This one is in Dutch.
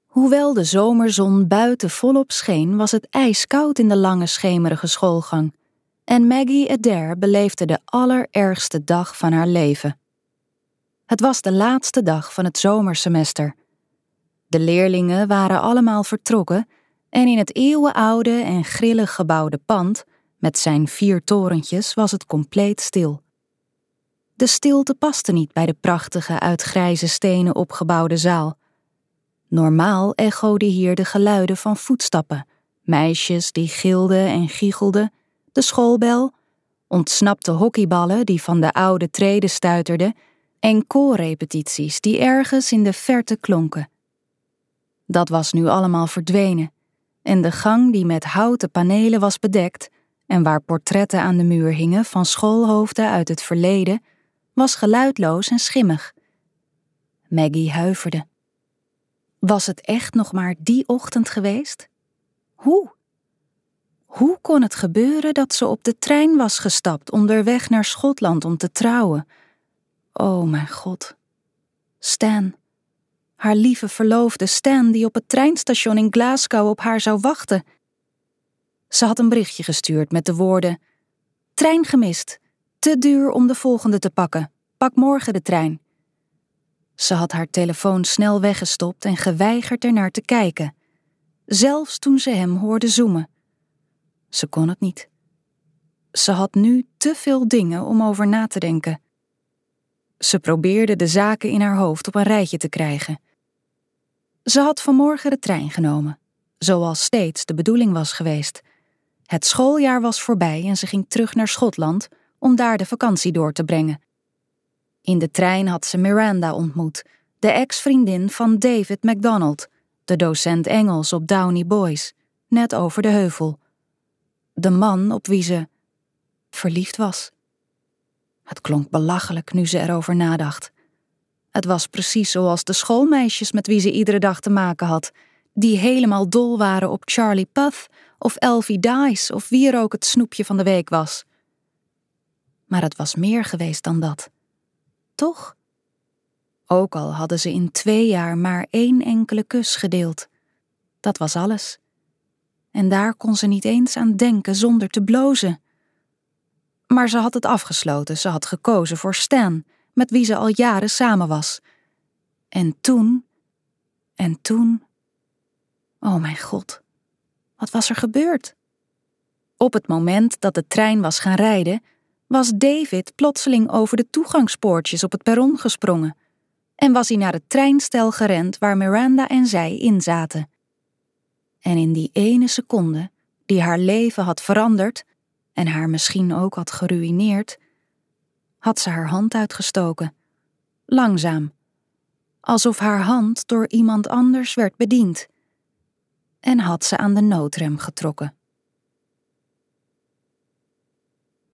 Hoewel de zomerzon buiten volop scheen, was het ijskoud in de lange schemerige schoolgang. En Maggie Adair beleefde de allerergste dag van haar leven. Het was de laatste dag van het zomersemester. De leerlingen waren allemaal vertrokken en in het eeuwenoude en grillig gebouwde pand, met zijn 4 torentjes, was het compleet stil. De stilte paste niet bij de prachtige uit grijze stenen opgebouwde zaal. Normaal echoden hier de geluiden van voetstappen, meisjes die gilden en giechelden, de schoolbel, ontsnapte hockeyballen die van de oude treden stuiterden en koorrepetities die ergens in de verte klonken. Dat was nu allemaal verdwenen en de gang die met houten panelen was bedekt en waar portretten aan de muur hingen van schoolhoofden uit het verleden, was geluidloos en schimmig. Maggie huiverde. Was het echt nog maar die ochtend geweest? Hoe? Hoe kon het gebeuren dat ze op de trein was gestapt onderweg naar Schotland om te trouwen? O mijn God. Stan. Haar lieve verloofde Stan die op het treinstation in Glasgow op haar zou wachten. Ze had een berichtje gestuurd met de woorden: trein gemist. Te duur om de volgende te pakken. Pak morgen de trein. Ze had haar telefoon snel weggestopt en geweigerd ernaar te kijken. Zelfs toen ze hem hoorde zoemen. Ze kon het niet. Ze had nu te veel dingen om over na te denken. Ze probeerde de zaken in haar hoofd op een rijtje te krijgen. Ze had vanmorgen de trein genomen, zoals steeds de bedoeling was geweest. Het schooljaar was voorbij en ze ging terug naar Schotland om daar de vakantie door te brengen. In de trein had ze Miranda ontmoet, de ex-vriendin van David MacDonald, de docent Engels op Downey Boys, net over de heuvel. De man op wie ze verliefd was. Het klonk belachelijk nu ze erover nadacht. Het was precies zoals de schoolmeisjes met wie ze iedere dag te maken had, die helemaal dol waren op Charlie Puth of Elfie Dice of wie er ook het snoepje van de week was. Maar het was meer geweest dan dat. Toch? Ook al hadden ze in 2 jaar maar 1 enkele kus gedeeld. Dat was alles. En daar kon ze niet eens aan denken zonder te blozen. Maar ze had het afgesloten, ze had gekozen voor Stan, met wie ze al jaren samen was. En toen... Oh mijn God, wat was er gebeurd? Op het moment dat de trein was gaan rijden, was David plotseling over de toegangspoortjes op het perron gesprongen en was hij naar het treinstel gerend waar Miranda en zij in zaten. En in die ene seconde, die haar leven had veranderd en haar misschien ook had geruïneerd, had ze haar hand uitgestoken, langzaam, alsof haar hand door iemand anders werd bediend, en had ze aan de noodrem getrokken.